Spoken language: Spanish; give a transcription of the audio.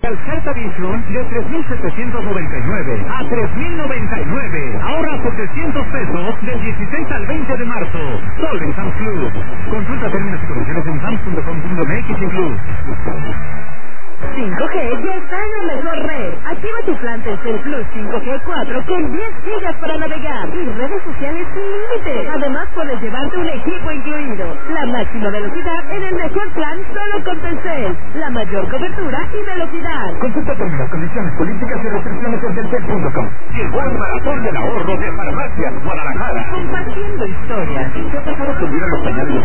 Calcata Vision de 3,799 a 3,099. Ahorra 700 pesos del 16 al 20 de marzo. Solo en Sam's Club. Consulta términos y condiciones en sams.com.mx y Club. 5G ya está en la mejor red. Activa tu plan Telcel Plus 5G 4 con 10 gigas para navegar y redes sociales sin límite. Además puedes llevarte un equipo incluido. La máxima velocidad en el mejor plan solo con Telcel. La mayor cobertura y velocidad. Consulta términos, condiciones, políticas y restricciones en telcel.com. Llegó el maratón del ahorro de Farmacias Guadalajara. Compartiendo historias. ¿Qué ha pasado con los pañales?